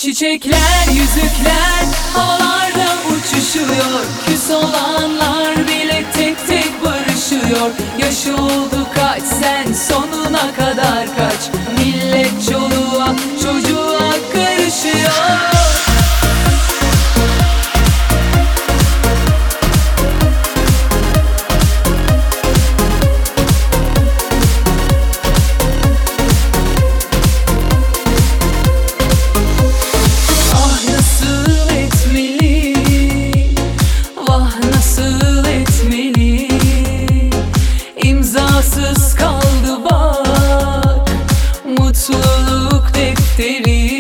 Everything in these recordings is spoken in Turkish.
Çiçekler, yüzükler havalarda uçuşuyor. Küs olanlar bile tek tek barışıyor. Yaş oldu kaç, sen sonuna kadar kaç. Millet çoluğa çocuğa karışıyor. İmzasız kaldı bak mutluluk defteri.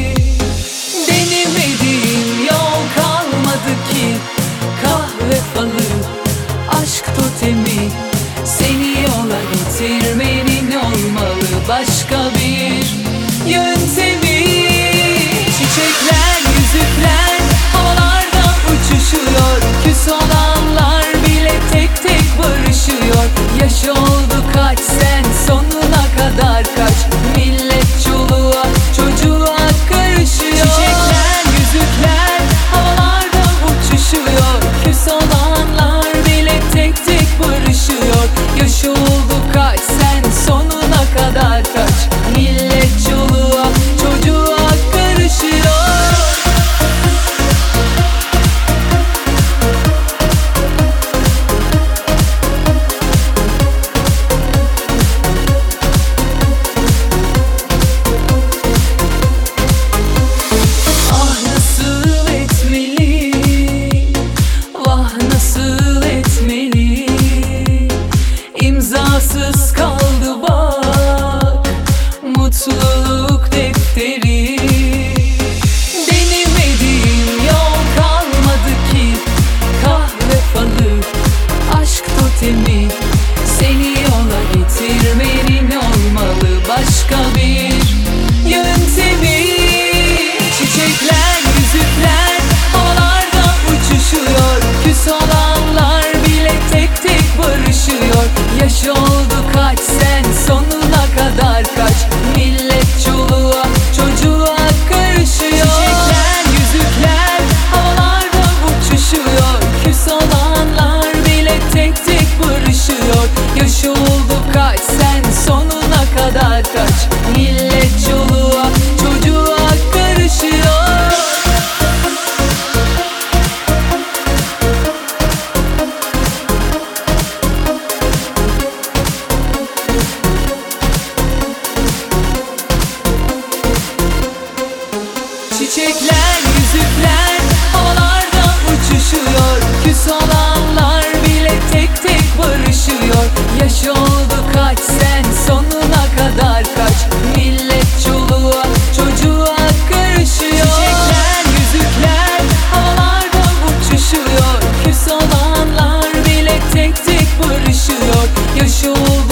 Denemediğim yol kalmadı ki. Kahve falı, aşk totemi. Seni yola getirmenin olmalı başka bir yöntemi. Çiçekler, yüzükler havalarda uçuşuyor. Küs olanlar bile tek tek barışıyor. Yaş oldu kaç, sen sonuna kadar kaç. Millet çoluğa çocuğa karışıyor. Çiçekler, yüzükler havalarda uçuşuyor. Küs olanlar bile tek tek barışıyor. Yaş oldu kaç, sen sonuna kadar kaç. Millet çoluğa çocuğa karışıyor. İmzasız kaldı bak mutluluk defteri. Denemediğim yol kalmadı ki. Kahve falı, aşk totemi. Seni yola getirmenin olmalı başka bir yöntemi. Çiçekler, yüzükler havalarda uçuşuyor. Küs olanlar bile tek tek barışıyor. Yaş oldu kaç, sen sonuna kadar kaç. Millet çoluğa çocuğa karışıyor. Çiçekler, yüzükler havalarda uçuşuyor. Küs olanlar bile tek tek barışıyor. Yaş oldu kaç, sen sonuna kadar kaç. Millet çoluğa çocuğa karışıyor. Çiçekler, yüzükler havalarda uçuşuyor. Küs olanlar bile tek tek barışıyor. Yaş oldu kaç, sen sonuna kadar kaç. Millet çoluğa çocuğa karışıyor. Çiçekler, yüzükler havalarda uçuşuyor. Küs olanlar bile tek tek barışıyor. Yaş oldu